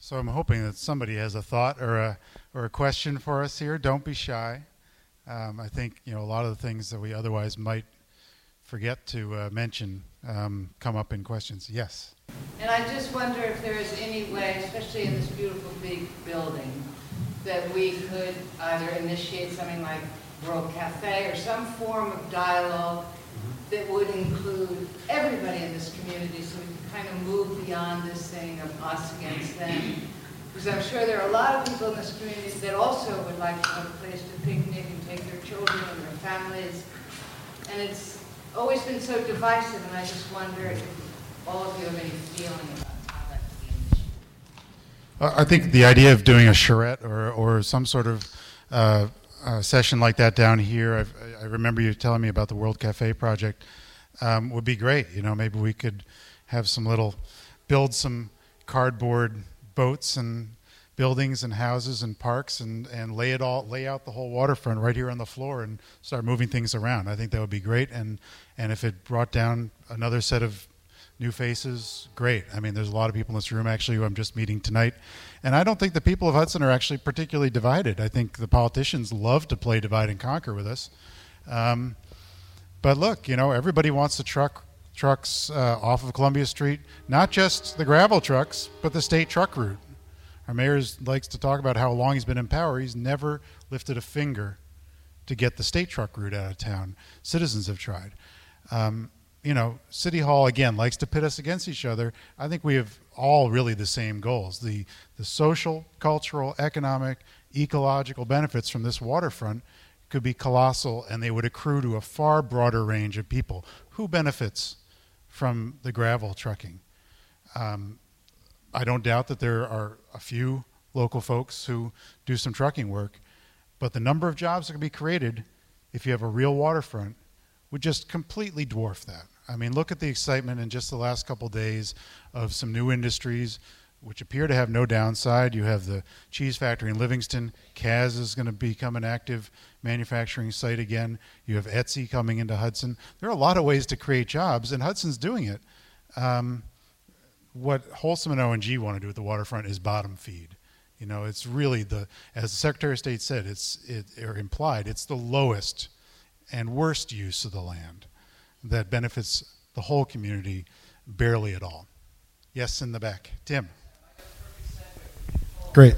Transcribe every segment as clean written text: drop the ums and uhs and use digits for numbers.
So I'm hoping that somebody has a thought or a question for us here. Don't be shy. I think a lot of the things that we otherwise might forget to mention come up in questions. Yes. And I just wonder if there is any way, especially in this beautiful big building, that we could either initiate something like World Cafe or some form of dialogue that would include everybody in this community, so we can kind of move beyond this thing of us against them. Because I'm sure there are a lot of people in this community that also would like to have a place to picnic and take their children and their families. And it's always been so divisive, and I just wonder if all of you have any feeling about how that could be initiated. I think the idea of doing a charrette or some sort of session like that down here, I remember you telling me about the World Cafe project, would be great. Maybe we could have build some cardboard boats and buildings and houses and parks and lay out the whole waterfront right here on the floor and start moving things around. I think that would be great. And if it brought down another set of new faces, great. I mean, there's a lot of people in this room actually who I'm just meeting tonight. And I don't think the people of Hudson are actually particularly divided. I think the politicians love to play divide and conquer with us. But look, everybody wants the trucks off of Columbia Street, not just the gravel trucks, but the state truck route. Our mayor likes to talk about how long he's been in power. He's never lifted a finger to get the state truck route out of town. Citizens have tried. City Hall, again, likes to pit us against each other. I think we have all really the same goals. The social, cultural, economic, ecological benefits from this waterfront could be colossal, and they would accrue to a far broader range of people. Who benefits from the gravel trucking? I don't doubt that there are a few local folks who do some trucking work, but the number of jobs that can be created if you have a real waterfront would just completely dwarf that. I mean, look at the excitement in just the last couple days of some new industries which appear to have no downside. You have the cheese factory in Livingston. Kaz is going to become an active manufacturing site again. You have Etsy coming into Hudson. There are a lot of ways to create jobs, and Hudson's doing it. What Wholesome and ONG want to do at the waterfront is bottom feed. It's really as the Secretary of State said, or implied, it's the lowest and worst use of the land that benefits the whole community barely at all. Yes, in the back. Tim. Great.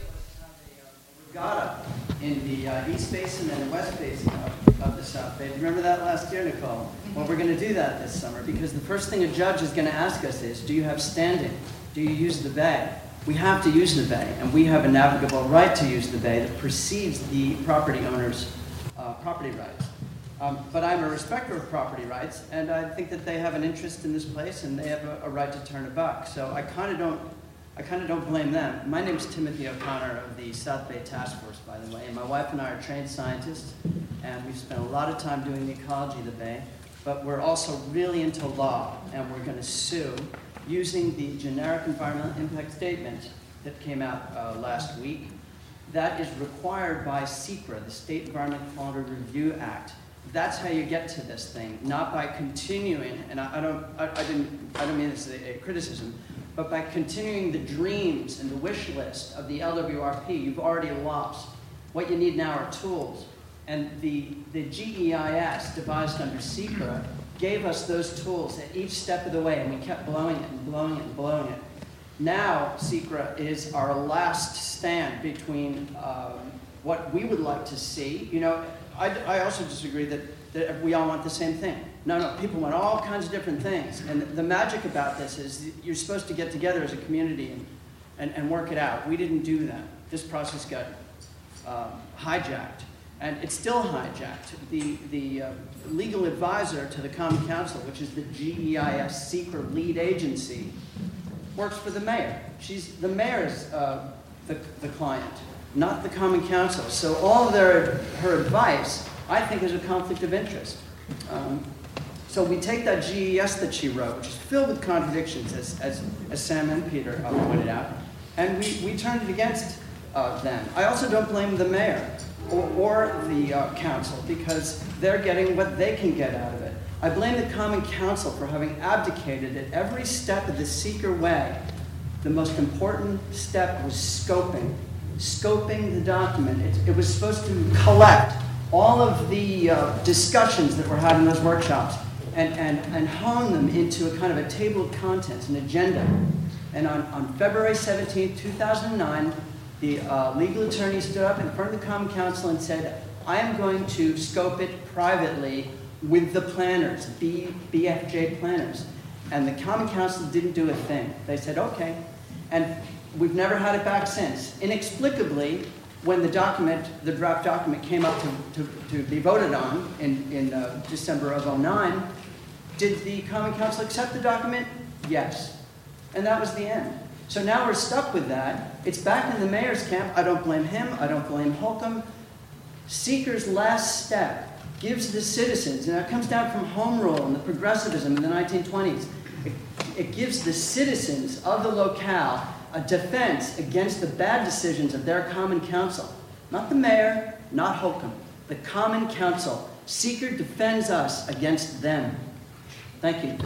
Regatta in the East Basin and West Basin of the South Bay. Remember that last year, Nicole? Well, we're going to do that this summer because the first thing a judge is going to ask us is, do you have standing? Do you use the bay? We have to use the bay, and we have a navigable right to use the bay that precedes the property owner's property rights. But I'm a respecter of property rights, and I think that they have an interest in this place, and they have a right to turn a buck. So I kind of don't blame them. My name's Timothy O'Connor of the South Bay Task Force, by the way, and my wife and I are trained scientists, and we've spent a lot of time doing the ecology of the bay, but we're also really into law, and we're going to sue using the generic environmental impact statement that came out last week. That is required by SECRA, the State Environmental Quality Review Act. That's how you get to this thing, not by continuing, and I don't mean this as a criticism, but by continuing the dreams and the wish list of the LWRP. You've already lost. What you need now are tools. And the GEIS devised under SECRA gave us those tools at each step of the way, and we kept blowing it and blowing it and blowing it. Now, SECRA is our last stand between what we would like to see. I also disagree that we all want the same thing. No, people want all kinds of different things. And the magic about this is you're supposed to get together as a community and work it out. We didn't do that. This process got hijacked. And it's still hijacked. The legal advisor to the Common Council, which is the GEIS SECRA lead agency, works for the mayor. The mayor's the client, not the Common Council. So all of her advice, I think, is a conflict of interest. So we take that GES that she wrote, which is filled with contradictions, as Sam and Peter pointed out, and we turned it against them. I also don't blame the mayor or the council because they're getting what they can get out of it. I blame the Common Council for having abdicated at every step of the SECRA way The most important step was scoping. Scoping the document. It was supposed to collect all of the discussions that were had in those workshops and hone them into a kind of a table of contents, an agenda. And on February 17, 2009, the legal attorney stood up in front of the Common Council and said, I am going to scope it privately with the planners, BFJ planners. And the Common Council didn't do a thing. They said, okay. And we've never had it back since. Inexplicably, when the draft document came up to be voted on in December of 2009, did the Common Council accept the document? Yes. And that was the end. So now we're stuck with that. It's back in the mayor's camp. I don't blame him. I don't blame Holcomb. Seeker's last step gives the citizens, and it comes down from Home Rule and the progressivism in the 1920s, it gives the citizens of the locale a defense against the bad decisions of their Common Council. Not the mayor, not Holcomb, the Common Council. Seeker defends us against them. Thank you.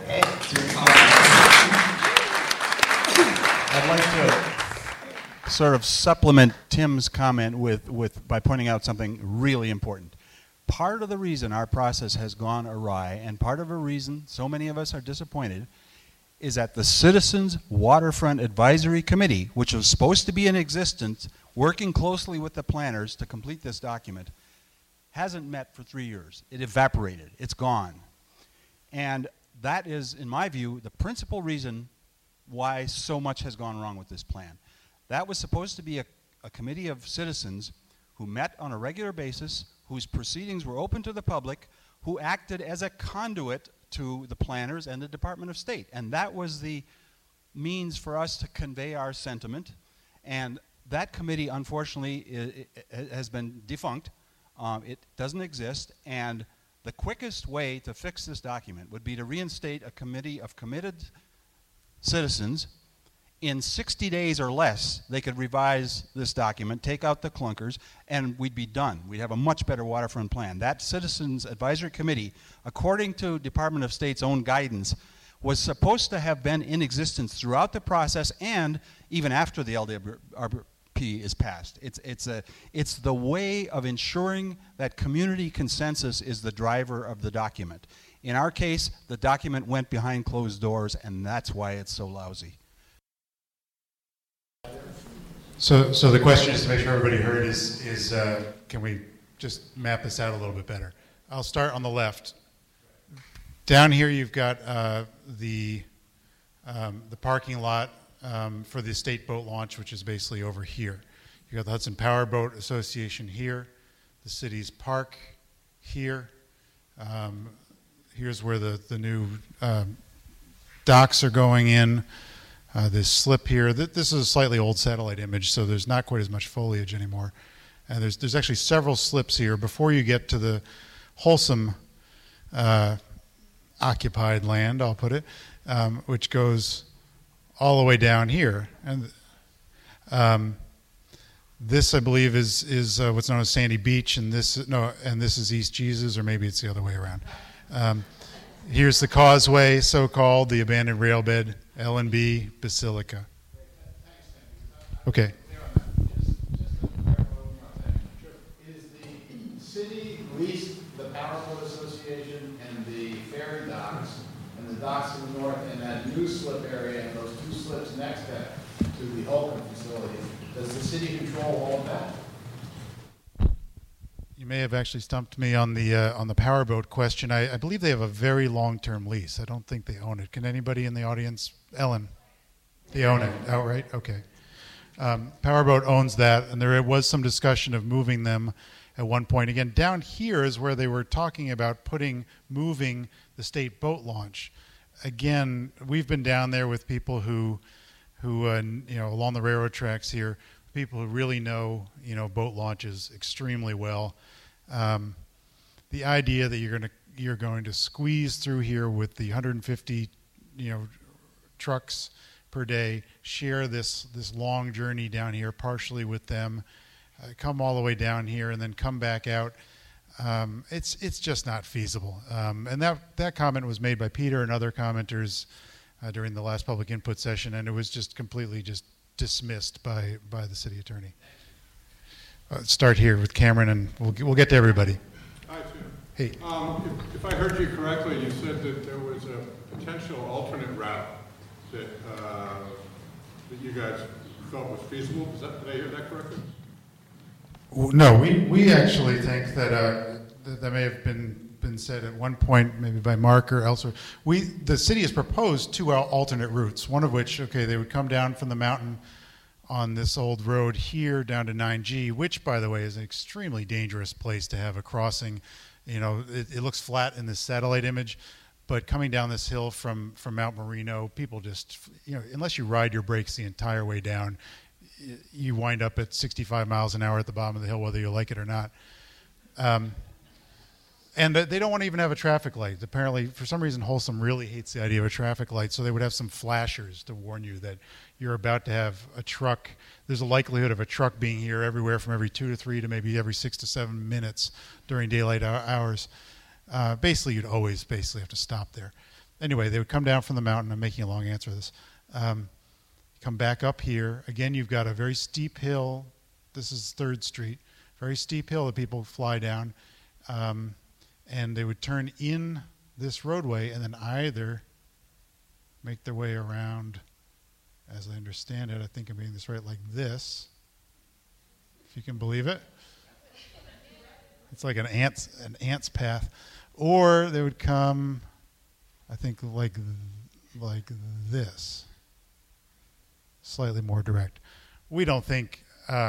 I'd like to sort of supplement Tim's comment by pointing out something really important. Part of the reason our process has gone awry, and part of the reason so many of us are disappointed, is that the Citizens Waterfront Advisory Committee, which was supposed to be in existence, working closely with the planners to complete this document, hasn't met for 3 years. It evaporated. It's gone. And that is, in my view, the principal reason why so much has gone wrong with this plan. That was supposed to be a committee of citizens who met on a regular basis, whose proceedings were open to the public, who acted as a conduit to the planners and the Department of State. And that was the means for us to convey our sentiment. And that committee, unfortunately, has been defunct. It doesn't exist. And the quickest way to fix this document would be to reinstate a committee of committed citizens. In 60 days or less, they could revise this document, take out the clunkers, and we'd be done. We'd have a much better waterfront plan. That Citizens Advisory Committee, according to Department of State's own guidance, was supposed to have been in existence throughout the process and even after the LWRP is passed. It's the way of ensuring that community consensus is the driver of the document. In our case, the document went behind closed doors, and that's why it's so lousy. So the question is, to make sure everybody heard, is can we just map this out a little bit better? I'll start on the left. Down here you've got the parking lot for the state boat launch, which is basically over here. You've got the Hudson Power Boat Association here, the city's park here. Here's where the new docks are going in. This slip here, this is a slightly old satellite image, so there's not quite as much foliage anymore. And there's actually several slips here before you get to the wholesome occupied land, I'll put it, which goes all the way down here. And this, I believe, is what's known as Sandy Beach, and this is East Jesus, or maybe it's the other way around. Here's the causeway, so-called, the abandoned railbed, L&B Basilica. Okay. Is the city leased the Power Boat Association and the ferry docks and the docks in the north and that new slip area and those two slips next to the Holcomb facility? Does the city control all of that? You may have actually stumped me on the powerboat question. I believe they have a very long-term lease. I don't think they own it. Can anybody in the audience? Ellen, they own it outright? Okay. Powerboat owns that, and there was some discussion of moving them at one point. Again, down here is where they were talking about moving the state boat launch. Again, we've been down there with people who along the railroad tracks here, people who really know, boat launches extremely well. The idea that you're going to squeeze through here with the 150, trucks per day, share this long journey down here, partially with them, come all the way down here, and then come back out. It's just not feasible. And that comment was made by Peter and other commenters during the last public input session, and it was just completely just dismissed by the city attorney. Start here with Cameron, and we'll get to everybody. Hi, Tim. Hey. If I heard you correctly, you said that there was a potential alternate route that you guys felt was feasible. Did I hear that correctly? No, we actually think that that may have been said at one point, maybe by Mark or elsewhere. The city has proposed two alternate routes, one of which, okay, they would come down from the mountain on this old road here down to 9G, which, by the way, is an extremely dangerous place to have a crossing. You know, it looks flat in this satellite image, but coming down this hill from Mount Marino, people just, you know, unless you ride your brakes the entire way down, you wind up at 65 miles an hour at the bottom of the hill, whether you like it or not. And they don't want to even have a traffic light. Apparently, for some reason, Wholesome really hates the idea of a traffic light, so they would have some flashers to warn you that you're about to have a truck. There's a likelihood of a truck being here everywhere from every 2 to 3 to maybe every 6 to 7 minutes during daylight hours. Basically, you'd always have to stop there. Anyway, they would come down from the mountain. I'm making a long answer to this. Come back up here. Again, you've got a very steep hill. This is 3rd Street. Very steep hill that people fly down. And they would turn in this roadway and then either make their way around, as I understand it, I think I'm getting this right, like this, if you can believe it. It's like an ant's path. Or they would come, I think, like this, slightly more direct. We don't think,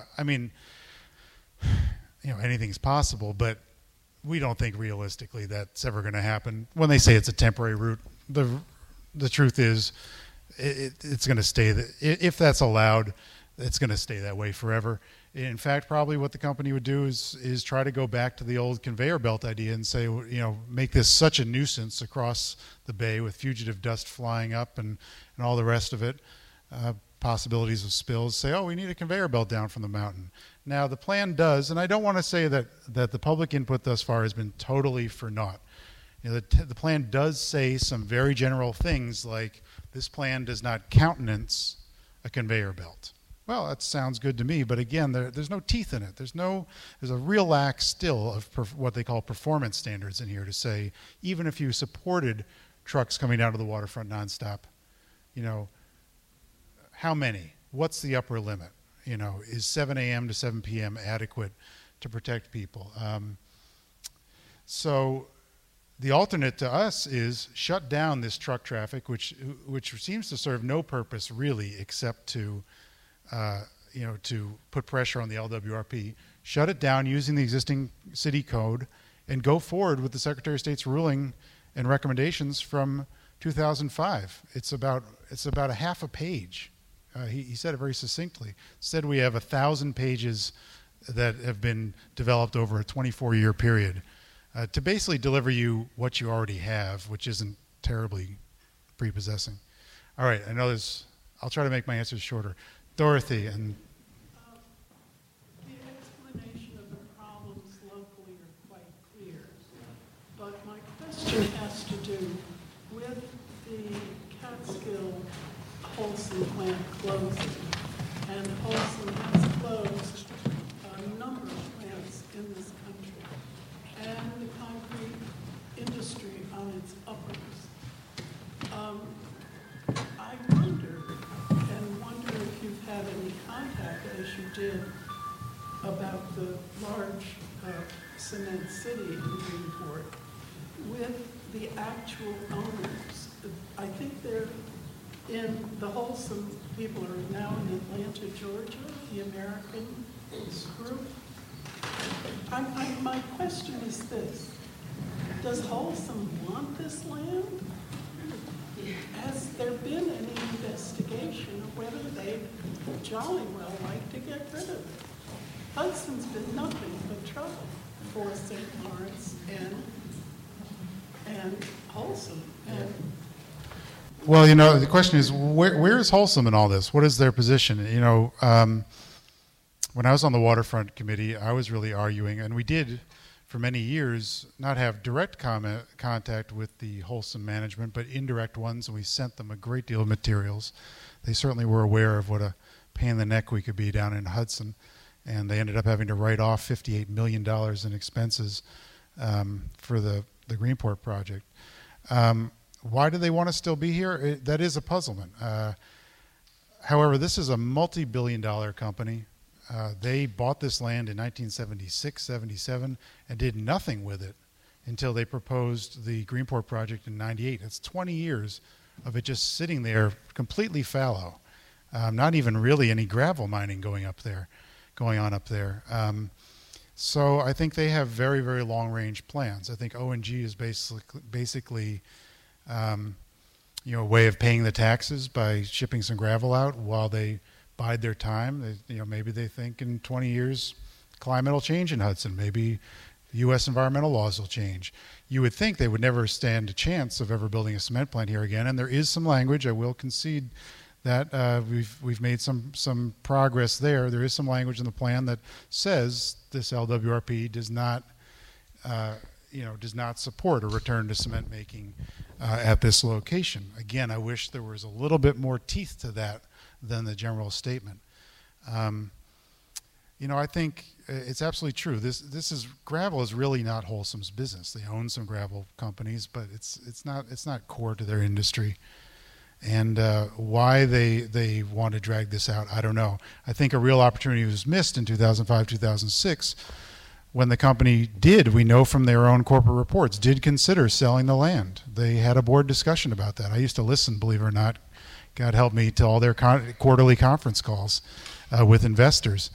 anything's possible, but we don't think realistically that's ever going to happen. When they say it's a temporary route, the truth is it's going to stay. If that's allowed, it's going to stay that way forever. In fact, probably what the company would do is try to go back to the old conveyor belt idea and say, make this such a nuisance across the bay with fugitive dust flying up and all the rest of it, possibilities of spills, say, oh, we need a conveyor belt down from the mountain. Now, the plan does, and I don't want to say that the public input thus far has been totally for naught. The plan does say some very general things like, this plan does not countenance a conveyor belt. Well, that sounds good to me, but again, there's no teeth in it. There's a real lack still of what they call performance standards in here to say, even if you supported trucks coming down to the waterfront nonstop, how many? What's the upper limit? Is 7 a.m. to 7 p.m. adequate to protect people? So the alternate to us is shut down this truck traffic, which seems to serve no purpose really except to put pressure on the LWRP. Shut it down using the existing city code and go forward with the Secretary of State's ruling and recommendations from 2005. It's about a half a page. He said it very succinctly. Said we have 1,000 pages that have been developed over a 24-year period to basically deliver you what you already have, which isn't terribly prepossessing. All right, I'll try to make my answers shorter. Dorothy and... The explanation of the problems locally are quite clear, but my question has to do with the Catskill Wholesome plant closing, and Wholesome has closed a number of plants in this country, and the concrete industry on its uppers. I wonder if you've had any contact, as you did, about the large cement city in Greenport, with the actual owners. I think they're the Wholesome people are now in Atlanta, Georgia, the American group. My question is this: does Wholesome want this land? Has there been any investigation of whether they'd jolly well like to get rid of it? Hudson's been nothing but trouble for St. Lawrence and Wholesome. Well, the question is, where is Wholesome in all this? What is their position? When I was on the waterfront committee, I was really arguing, and we did for many years, not have direct contact with the Wholesome management, but indirect ones, and we sent them a great deal of materials. They certainly were aware of what a pain in the neck we could be down in Hudson, and they ended up having to write off $58 million in expenses for the Greenport project. Why do they want to still be here? That is a puzzlement. However, this is a multi-billion-dollar company. They bought this land in 1976, 77, and did nothing with it until they proposed the Greenport project in 98. It's 20 years of it just sitting there completely fallow. Not even really any gravel mining going on up there. So I think they have very, very long-range plans. I think ONG is basically a way of paying the taxes by shipping some gravel out while they bide their time. Maybe they think in 20 years climate will change in Hudson. Maybe U.S. environmental laws will change. You would think they would never stand a chance of ever building a cement plant here again. And there is some language. I will concede that we've made some progress there. There is some language in the plan that says this LWRP does not support a return to cement making at this location. Again, I wish there was a little bit more teeth to that than the general statement. I think it's absolutely true. Gravel is really not Wholesome's business. They own some gravel companies, but it's not core to their industry. And why they want to drag this out, I don't know. I think a real opportunity was missed in 2005, 2006, when the company we know from their own corporate reports, did consider selling the land. They had a board discussion about that. I used to listen, believe it or not, God help me, to all their quarterly conference calls with investors.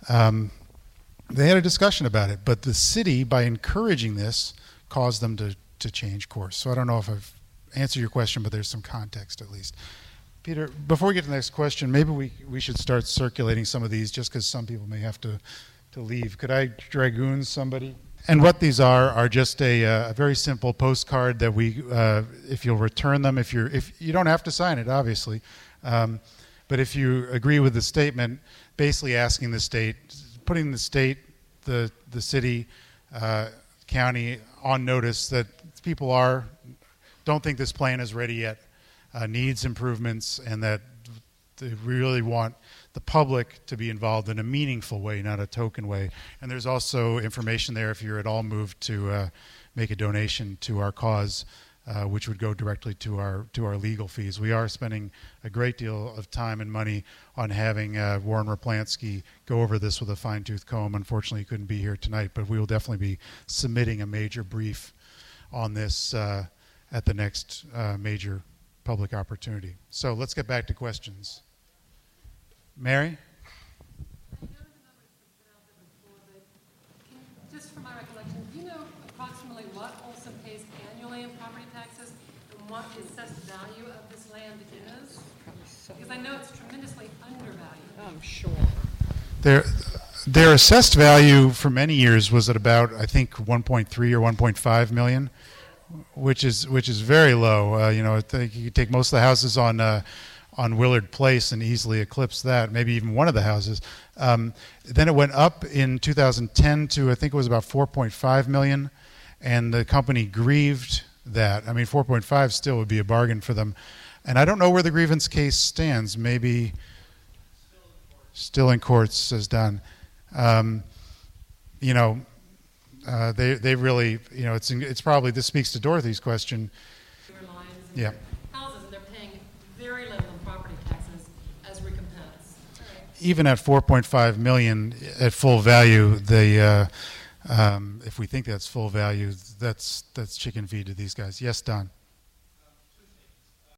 They had a discussion about it, but the city, by encouraging this, caused them to change course. So I don't know if I've answered your question, but there's some context at least. Peter, before we get to the next question, maybe we should start circulating some of these just because some people may have to leave. Could I dragoon somebody? And what these are just a very simple postcard that we, if you'll return them, if you don't have to sign it, obviously, but if you agree with the statement, basically asking the state, putting the state, the city, county on notice that people don't think this plan is ready yet, needs improvements, and that they really want the public to be involved in a meaningful way, not a token way. And there's also information there if you're at all moved to make a donation to our cause, which would go directly to our legal fees. We are spending a great deal of time and money on having Warren Raplansky go over this with a fine-tooth comb. Unfortunately, he couldn't be here tonight, but we will definitely be submitting a major brief on this at the next major public opportunity. So let's get back to questions. Mary? I know the numbers have been out there before, but just from my recollection, do you know approximately what Wholesome pays annually in property taxes and what the assessed value of this land is? Because I know it's tremendously undervalued. I'm sure. Their assessed value for many years was at about, I think, 1.3 or 1.5 million, which is very low. I think you could take most of the houses on Willard Place and easily eclipse that, maybe even one of the houses. Then it went up in 2010 to, I think it was about 4.5 million, and the company grieved that. I mean, 4.5 still would be a bargain for them. And I don't know where the grievance case stands. Maybe still in courts, says Don. They really, it's probably, this speaks to Dorothy's question. Yeah. Houses, and they're paying very little in property taxes as recompense. Even at 4.5 million at full value, if we think that's full value, that's chicken feed to these guys. Yes, Don.